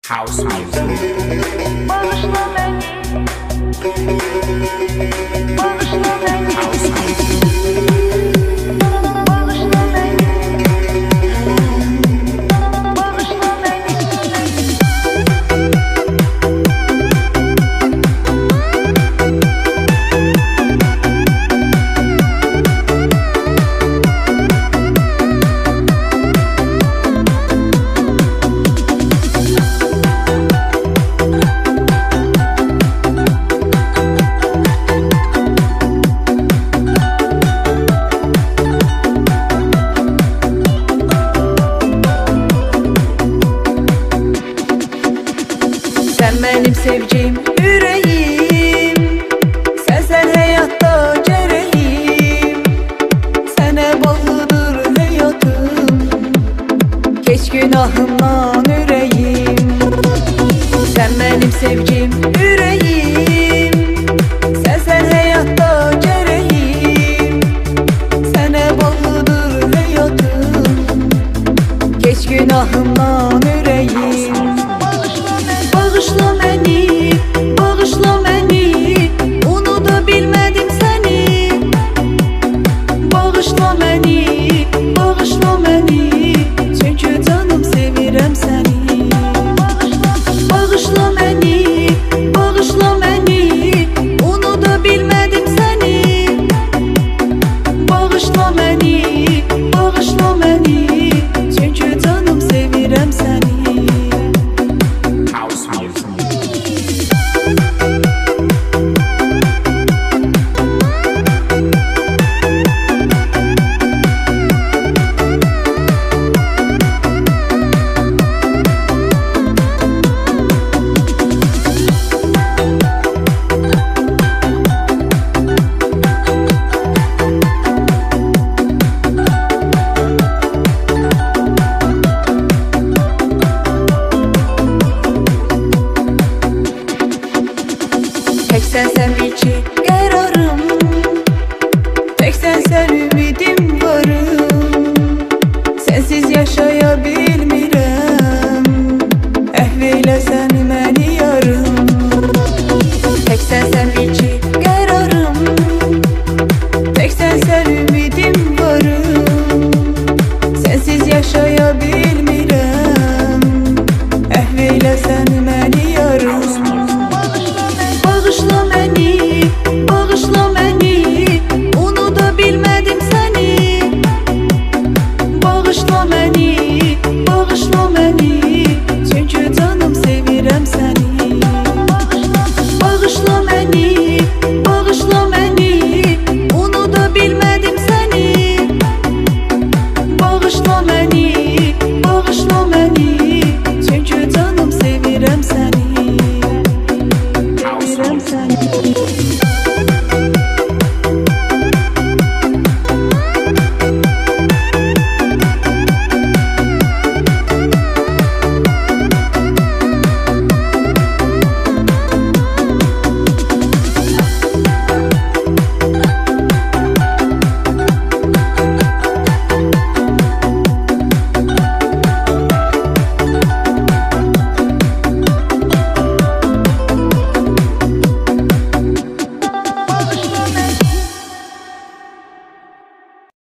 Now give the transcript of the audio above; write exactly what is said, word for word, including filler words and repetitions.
House music. Bağışla beni. Bağışla beni. House music. Bağışla beni. Bağışla beni. Sen benim sevgim, yüreğim. Sensen hayatta cereğim. Sene bağlıdır hayatım. Geç günahımdan yüreğim. Sen benim sevgim, yüreğim. Sensen hayatta cereğim. Sene bağlıdır hayatım. Geç günahımdan yüreğim. Bağışla beni, bağışla beni, unuda bilmedim seni. Bağışla beni, bağışla beni, çünkü canım sevirem seni. Bağışla beni, bağışla beni, unuda bilmedim seni. Bağışla beni, bağışla beni, çünkü canım sevirem seni. Tek sen sevgi ki